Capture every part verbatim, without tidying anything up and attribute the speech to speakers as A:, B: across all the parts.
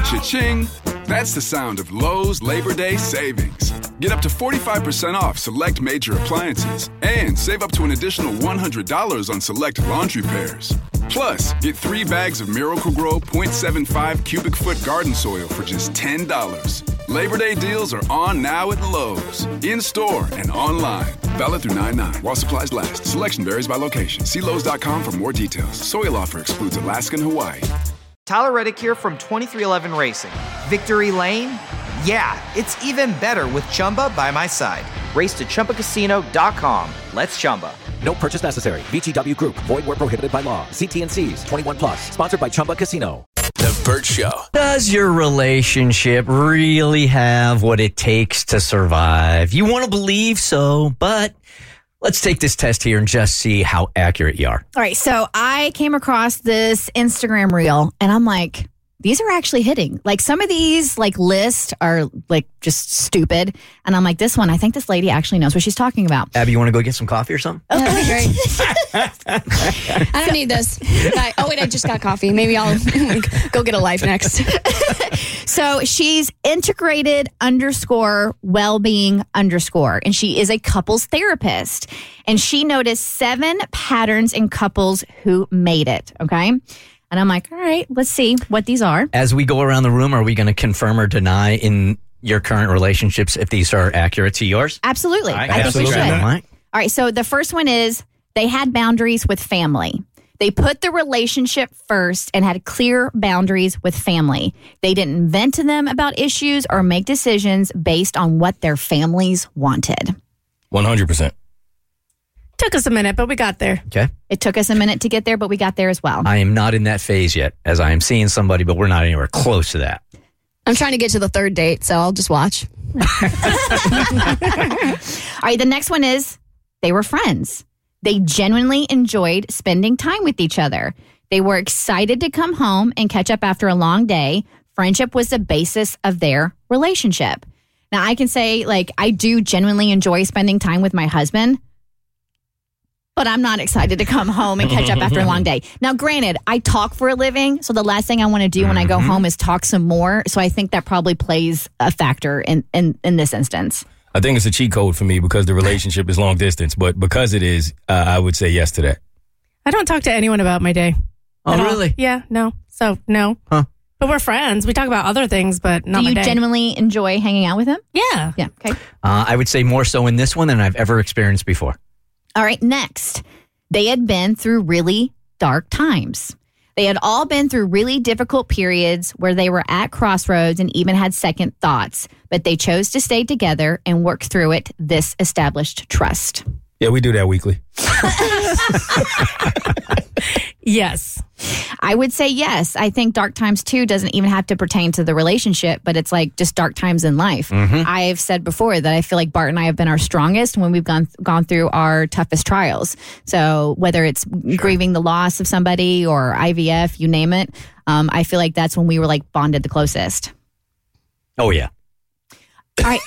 A: Cha-ching. That's the sound of Lowe's Labor Day savings. Get up to forty-five percent off select major appliances and save up to an additional one hundred dollars on select laundry pairs. Plus, get three bags of Miracle-Gro point seven five cubic foot garden soil for just ten dollars. Labor Day deals are on now at Lowe's, in-store and online. Valid through nine nine while supplies last. Selection varies by location. See Lowe's dot com for more details. Soil offer excludes Alaska and Hawaii.
B: Tyler Reddick here from twenty-three eleven Racing. Victory Lane? Yeah, it's even better with Chumba by my side. Race to Chumba Casino dot com. Let's Chumba.
C: No purchase necessary. V G W Group. Void where prohibited by law. See T and C's. twenty-one plus. Sponsored by Chumba Casino.
D: The Bert Show.
E: Does your relationship really have what it takes to survive? You want to believe so, but let's take this test here and just see how accurate you are.
F: All right, so I came across this Instagram reel, and I'm like, these are actually hitting. Like, some of these, like, lists are, like, just stupid. And I'm like, this one, I think this lady actually knows what she's talking about.
E: Abby, you want to go get some coffee or something?
G: Oh, that'd be great. I don't need this. I, oh, wait, I just got coffee. Maybe I'll go get a life next.
F: So she's integrated underscore well-being underscore, and she is a couples therapist. And she noticed seven patterns in couples who made it, okay? And I'm like, all right, let's see what these are.
E: As we go around the room, are we going to confirm or deny in your current relationships if these are accurate to yours?
F: Absolutely.
E: Right,
F: I
E: absolutely.
F: think we should.
E: All right.
F: All right, so the first one is they had boundaries with family. They put the relationship first and had clear boundaries with family. They didn't vent to them about issues or make decisions based on what their families wanted.
D: one hundred percent.
G: Took us a minute, but we got there.
E: Okay.
F: It took us a minute to get there, but we got there as well.
E: I am not in that phase yet, as I am seeing somebody, but we're not anywhere close to that.
G: I'm trying to get to the third date, so I'll just watch.
F: All right, the next one is they were friends. They genuinely enjoyed spending time with each other. They were excited to come home and catch up after a long day. Friendship was the basis of their relationship. Now, I can say, like, I do genuinely enjoy spending time with my husband, but I'm not excited to come home and catch up after a long day. Now, granted, I talk for a living, so the last thing I want to do when I go home is talk some more. So I think that probably plays a factor in, in, in this instance.
D: I think it's a cheat code for me because the relationship is long distance, but because it is, uh, I would say yes to that.
H: I don't talk to anyone about my day.
E: Oh, really?
H: Yeah, no. So, no.
E: Huh.
H: But we're friends. We talk about other things, but not
F: Do
H: my
F: you
H: day.
F: genuinely enjoy hanging out with him?
H: Yeah.
F: Yeah, okay.
E: Uh, I would say more so in this one than I've ever experienced before.
F: All right, next. They had been through really dark times. They had all been through really difficult periods where they were at crossroads and even had second thoughts, but they chose to stay together and work through it. This established trust.
D: Yeah, we do that weekly.
H: Yes.
F: I would say yes. I think dark times too doesn't even have to pertain to the relationship, but it's like just dark times in life.
E: Mm-hmm.
F: I've said before that I feel like Bart and I have been our strongest when we've gone gone through our toughest trials. So whether it's sure. grieving the loss of somebody or I V F, you name it, um, I feel like that's when we were like bonded the closest.
E: Oh, yeah.
F: All right.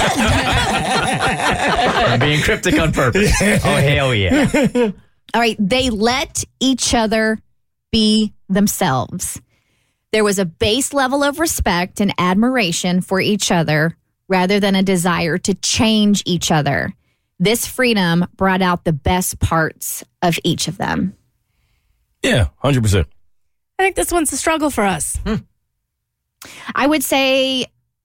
E: I'm being cryptic on purpose. Oh, hell yeah.
F: All right. They let each other be themselves. There was a base level of respect and admiration for each other rather than a desire to change each other. This freedom brought out the best parts of each of them.
D: Yeah, one hundred percent.
H: I think this one's a struggle for us.
E: Hmm.
F: I would say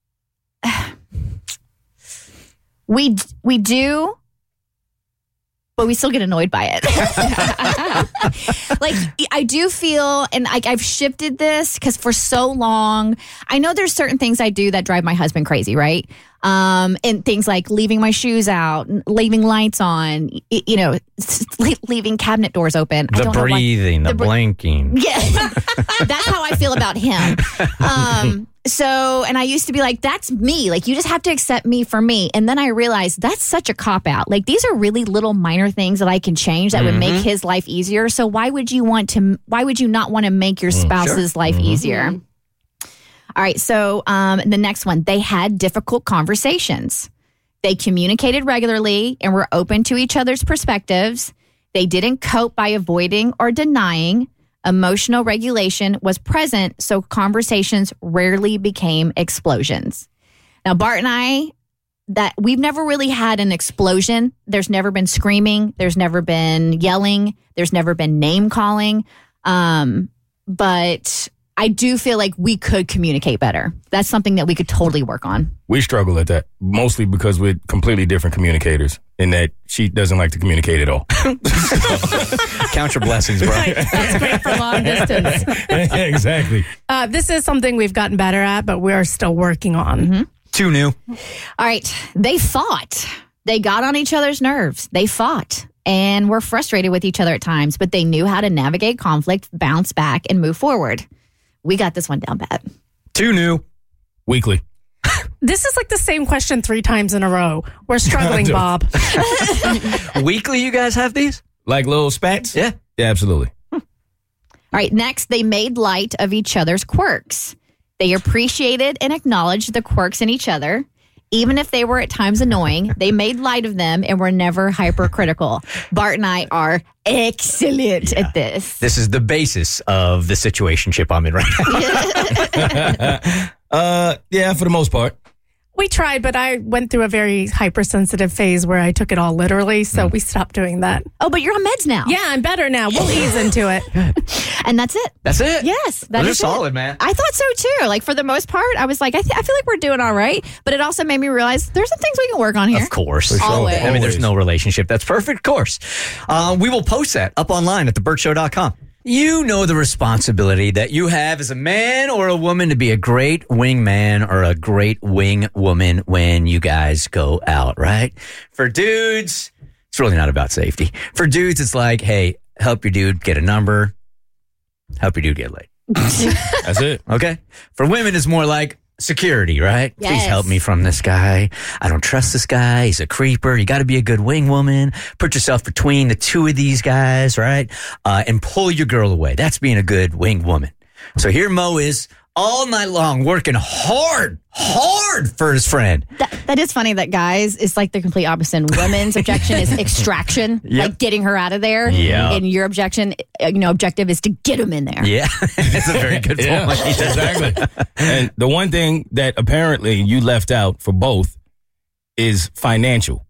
F: we we do, but we still get annoyed by it. Like, I do feel, and I, I've shifted this because for so long, I know there's certain things I do that drive my husband crazy, right? Um, and things like leaving my shoes out, leaving lights on, you know, leaving cabinet doors open.
E: The
F: I don't
E: breathing,
F: know why,
E: the,
F: the
E: blinking.
F: Yeah, that's how I feel about him. Um, so, and I used to be like, that's me. Like, you just have to accept me for me. And then I realized that's such a cop-out. Like, these are really little minor things that I can change that mm-hmm. would make his life easier. So why would you want to, why would you not want to make your spouse's mm, sure. life mm-hmm. easier? All right, so um, the next one, they had difficult conversations. They communicated regularly and were open to each other's perspectives. They didn't cope by avoiding or denying. Emotional regulation was present, so conversations rarely became explosions. Now, Bart and I, that we've never really had an explosion. There's never been screaming. There's never been yelling. There's never been name calling. Um, but I do feel like we could communicate better. That's something that we could totally work on.
D: We struggle at that, mostly because we're completely different communicators in that she doesn't like to communicate at all.
E: Count your blessings, bro.
H: Right. That's great for long distance.
D: Exactly.
H: Uh, this is something we've gotten better at, but we're still working on.
F: Mm-hmm.
E: Too new.
F: All right. They fought. They got on each other's nerves. They fought and were frustrated with each other at times, but they knew how to navigate conflict, bounce back, and move forward. We got this one down pat.
E: Too new.
D: Weekly.
H: This is like the same question three times in a row. We're struggling, Bob.
E: Weekly, you guys have these?
D: Like little spats?
E: Yeah.
D: Yeah, absolutely.
F: All right. Next, they made light of each other's quirks. They appreciated and acknowledged the quirks in each other. Even if they were at times annoying, they made light of them and were never hypercritical. Bart and I are excellent
E: Yeah.
F: at this.
E: This is the basis of the situationship I'm in right now.
D: uh, yeah, for the most part.
H: We tried, but I went through a very hypersensitive phase where I took it all literally, so we stopped doing that.
F: Oh, but you're on meds now.
H: Yeah, I'm better now. We'll ease into it.
F: And that's it.
E: That's it?
F: Yes. That
E: Those are
F: is it.
E: solid, man.
F: I thought so too. Like for the most part, I was like, I, th- I feel like we're doing all right. But it also made me realize there's some things we can work on here.
E: Of course.
D: For sure.
F: Always.
E: I mean, there's
D: Always.
E: no relationship that's perfect, of course. Uh, we will post that up online at the burt show dot com. You know the responsibility that you have as a man or a woman to be a great wingman or a great wing woman when you guys go out, right? For dudes, it's really not about safety. For dudes, it's like, hey, help your dude get a number, help your dude get laid.
D: That's it.
E: Okay? For women, it's more like security, right? Please
F: Yes.
E: help me from this guy. I don't trust this guy. He's a creeper. You got to be a good wing woman. Put yourself between the two of these guys, right? Uh, and pull your girl away. That's being a good wing woman. So here Mo is all night long working hard, hard for his friend.
F: That, that is funny that guys is like the complete opposite. Women's objection is extraction,
E: Yep.
F: like getting her out of there.
E: Yeah.
F: And your objection, uh, you know, objective is to get him in there.
E: Yeah, that's a very good
D: Yeah,
E: point.
D: exactly. And the one thing that apparently you left out for both is financial.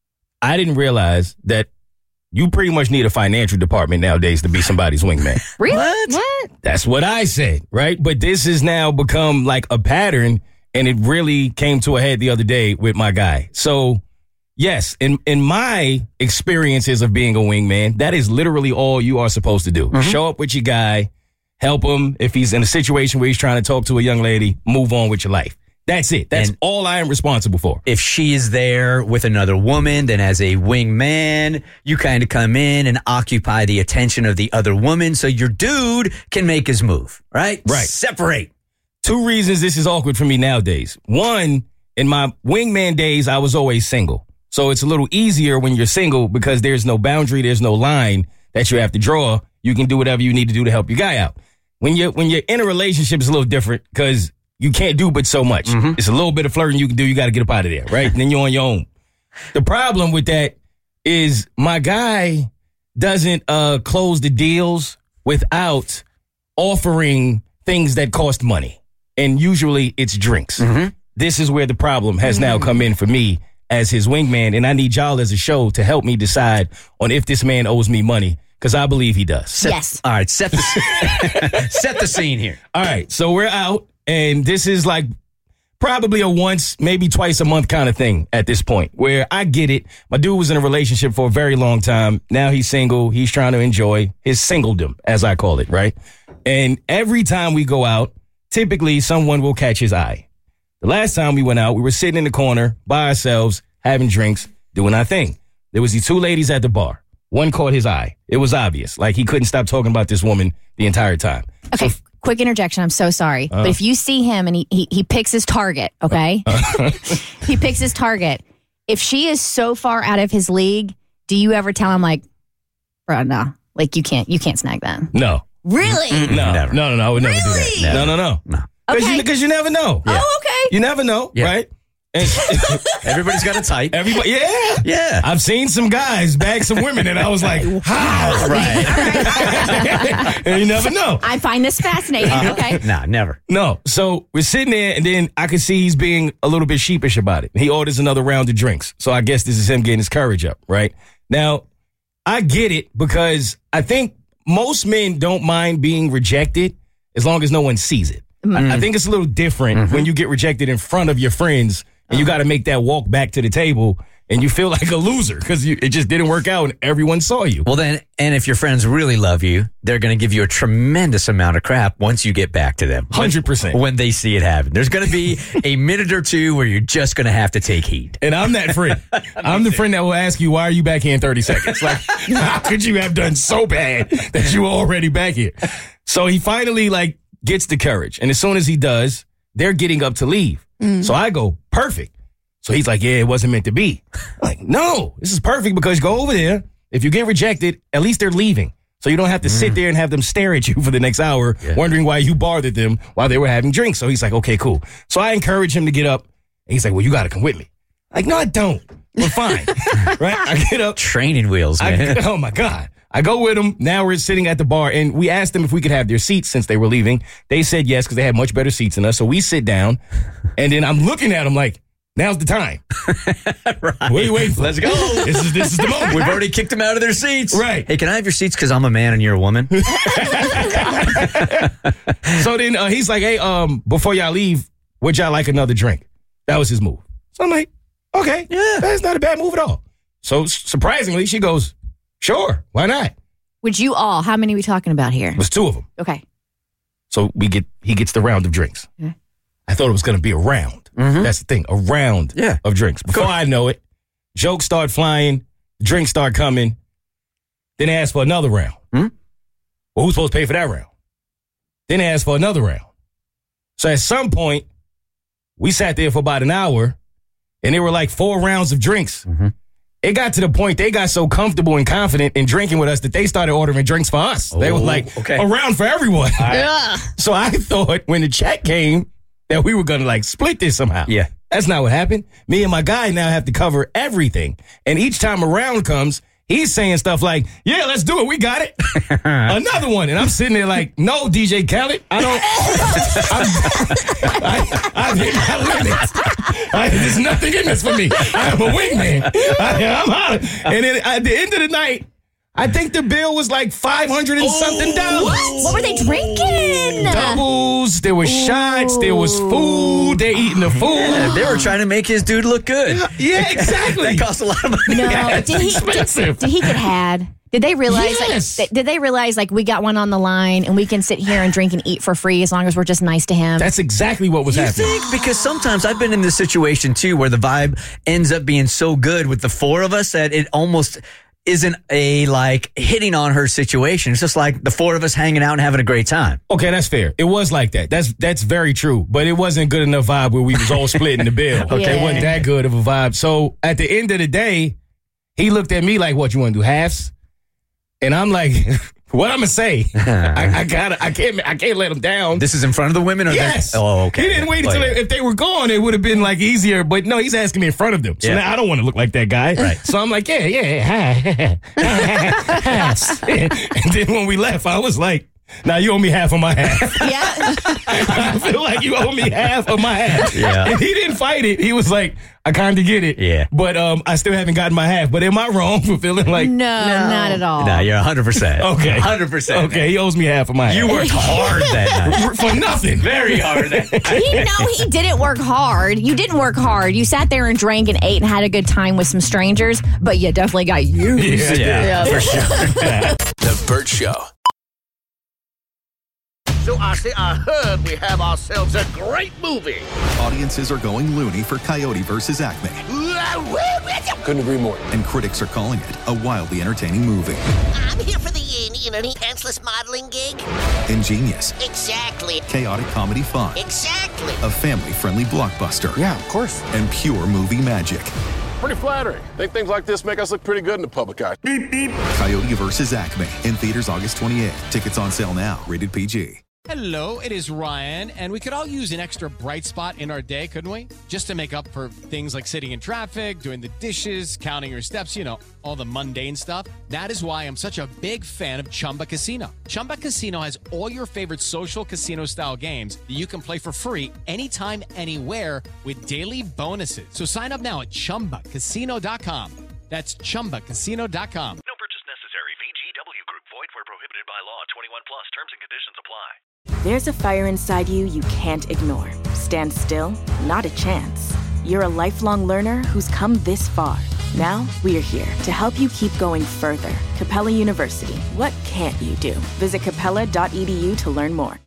D: I didn't realize that you pretty much need a financial department nowadays to be somebody's wingman.
F: Really?
E: What?
F: What?
D: That's what I said, right? But this has now become like a pattern, and it really came to a head the other day with my guy. So, yes, in in my experiences of being a wingman, that is literally all you are supposed to do. Show up with your guy, help him if he's in a situation where he's trying to talk to a young lady, move on with your life. That's it. That's
E: And-
D: all I am responsible for.
E: If she is there with another woman, then as a wingman, you kind of come in and occupy the attention of the other woman so your dude can make his move, right?
D: Right.
E: Separate.
D: Two reasons this is awkward for me nowadays. One, in my wingman days, I was always single. So it's a little easier when you're single because there's no boundary, there's no line that you have to draw. You can do whatever you need to do to help your guy out. When you're, when you're in a relationship, it's a little different because you can't do but so much. It's a little bit of flirting you can do. You got to get up out of there, right? And then you're on your own. The problem with that is my guy doesn't uh, close the deals without offering things that cost money. And usually it's drinks. This is where the problem has now come in for me as his wingman. And I need y'all as a show to help me decide on if this man owes me money, because I believe he does.
E: Set-
F: Yes.
E: All right, set the set the scene here.
D: All right, so we're out, and this is like probably a once, maybe twice a month kind of thing at this point, where I get it. My dude was in a relationship for a very long time. Now he's single. He's trying to enjoy his singledom, as I call it, right? And every time we go out, typically someone will catch his eye. The last time we went out, we were sitting in the corner by ourselves, having drinks, doing our thing. There was these two ladies at the bar. One caught his eye. It was obvious. Like he couldn't stop talking about this woman the entire time.
F: Okay, quick interjection. I'm so sorry.
D: Uh.
F: but if you see him and he, he, he picks his target, okay? he picks his target. If she is so far out of his league, do you ever tell him like, bro, no, like you can't, you can't snag that?
D: No.
F: Really?
D: No,
E: Never.
D: no, no, no. I would never do
F: Really?
D: that. No, no, no.
E: No.
D: Because
F: Okay.
D: you, 'cause you never know.
F: Oh, okay.
D: You never know,
E: Yeah.
D: right? And
E: Everybody's got a type.
D: everybody, yeah,
E: Yeah.
D: I've seen some guys bag some women, and I was like, how?
E: Right.
D: And you never know.
F: I find this fascinating. Okay.
E: Nah, never.
D: No, so we're sitting there, and then I can see he's being a little bit sheepish about it. He orders another round of drinks, so I guess this is him getting his courage up, right? Now, I get it because I think most men don't mind being rejected as long as no one sees it. I, I think it's a little different
E: Mm-hmm.
D: when you get rejected in front of your friends and you got to make that walk back to the table and you feel like a loser because it just didn't work out and everyone saw you.
E: Well, then, and if your friends really love you, they're going to give you a tremendous amount of crap once you get back to them.
D: one hundred percent.
E: When they see it happen. There's going to be a minute or two where you're just going to have to take heat.
D: And I'm that friend. I'm the friend that will ask you, why are you back here in thirty seconds? Like, how could you have done so bad that you were already back here? So he finally, like, gets the courage. And as soon as he does, they're getting up to leave. So I go, perfect. So he's like, yeah, it wasn't meant to be. I'm like, no, this is perfect because you go over there. If you get rejected, at least they're leaving. So you don't have to sit there and have them stare at you for the next hour, wondering why you bothered them while they were having drinks. So he's like, okay, cool. So I encourage him to get up. And he's like, well, you got to come with me. Like, no, I don't. We're fine. Right? I get up.
E: Training wheels, man.
D: I, oh, my God. I go with them. Now we're sitting at the bar, and we asked them if we could have their seats since they were leaving. They said yes because they had much better seats than us. So we sit down, and then I'm looking at them like, now's the time.
E: Right.
D: What are you waiting for?
E: Let's go.
D: This is this is the moment.
E: We've already kicked them out of their seats.
D: Right.
E: Hey, can I have your seats because I'm a man and you're a woman?
D: So then uh, he's like, hey, um, before y'all leave, would y'all like another drink? That was his move. So I'm like, okay, yeah, that's not a bad move at all. So s- surprisingly, she goes, sure, why not?
F: Would you all? How many are we talking about here?
D: It was two of them.
F: Okay.
D: So we get he gets the round of drinks.
F: Okay.
D: I thought it was going to be a round. That's the thing, a round
E: Yeah.
D: of drinks. Before I know it, jokes start flying, drinks start coming. Then they ask for another round.
E: Hmm?
D: Well, who's supposed to pay for that round? Then they ask for another round. So at some point, we sat there for about an hour, and there were like four rounds of drinks. It got to the point they got so comfortable and confident in drinking with us that they started ordering drinks for us. they were
E: Oh,
D: like,
E: okay.
D: a round for everyone.
G: Ugh.
D: So I thought when the check came that we were going to like split this somehow.
E: Yeah.
D: That's not what happened. Me and my guy now have to cover everything. And each time a round comes, he's saying stuff like, yeah, let's do it. We got it. Another one. And I'm sitting there like, no, D J Khaled, I don't. I'm, I, I've hit my limit. I, there's nothing in this for me. I'm a wingman. I, I'm out. And then at the end of the night, I think the bill was like five hundred and something dollars.
F: What were they drinking?
D: Doubles, there was shots, there was food, they're eating the food.
E: Yeah, they were trying to make his dude look good.
D: Yeah, exactly.
E: That cost a lot of money.
F: No,
D: Yeah, it's
F: did he?
D: expensive.
F: Did, did he get had? Did they realize?
D: Yes.
F: Like, did they realize like we got one on the line and we can sit here and drink and eat for free as long as we're just nice to him?
D: That's exactly what was
E: You
D: happening.
E: think? Because sometimes I've been in this situation too where the vibe ends up being so good with the four of us that it almost isn't a like hitting on her situation. It's just like the four of us hanging out and having a great time.
D: Okay, that's fair. It was like that. That's that's very true. But it wasn't good enough vibe where we was all splitting the bill. Okay,
F: Yeah.
D: it wasn't that good of a vibe. So at the end of the day, he looked at me like, "What you want to do, halves?" And I'm like, "What I'm gonna say? I, I gotta. I can't. I can't let him down."
E: This is in front of the women? Or
D: Yes.
E: they're- Oh, okay.
D: He didn't wait
E: Oh,
D: until
E: yeah.
D: they, if they were gone, it would have been like easier. But no, he's asking me in front of them. So
E: Yeah.
D: now I don't want to look like that guy.
E: Right.
D: So I'm like, yeah, yeah, half. And then when we left, I was like, now you owe me half of my half.
F: yeah.
D: I feel like you owe me half of my half.
E: Yeah.
D: And he didn't fight it. He was like, I kind of get it.
E: Yeah.
D: But um, I still haven't gotten my half. But am I wrong for feeling like,
F: No, not at all.
E: No, you're one hundred percent.
D: okay.
E: one hundred percent.
D: Okay, he owes me half of my
E: You
D: half.
E: worked hard that night.
D: For nothing. Very hard.
F: He no, he didn't work hard. You didn't work hard. You sat there and drank and ate and had a good time with some strangers, but you definitely got used.
D: Yeah,
E: Yeah, for sure.
I: The Burt Show.
J: So I say, I heard we have ourselves a great movie.
K: Audiences are going loony for Coyote versus Acme,
I: Couldn't agree more.
K: and critics are calling it a wildly entertaining movie.
J: I'm here for the, uh, you know, the pantsless modeling gig.
K: Ingenious,
J: Exactly.
K: chaotic comedy fun,
J: Exactly.
K: a family-friendly blockbuster,
I: Yeah, of course.
K: and pure movie magic.
I: Pretty flattering. Think things like this make us look pretty good in the public eye.
K: Coyote versus Acme in theaters August twenty-eighth. Tickets on sale now. Rated P G.
L: Hello, it is Ryan, and we could all use an extra bright spot in our day, couldn't we? Just to make up for things like sitting in traffic, doing the dishes, counting your steps, you know, all the mundane stuff. That is why I'm such a big fan of Chumba Casino. Chumba Casino has all your favorite social casino-style games that you can play for free anytime, anywhere with daily bonuses. So sign up now at chumba casino dot com. That's chumba casino dot com.
M: No purchase necessary. V G W Group. Void where prohibited by law. twenty-one plus. Terms and conditions apply.
N: There's a fire inside you you can't ignore. Stand still? Not a chance. You're a lifelong learner who's come this far. Now, we're here to help you keep going further. Capella University. What can't you do? Visit capella dot e d u to learn more.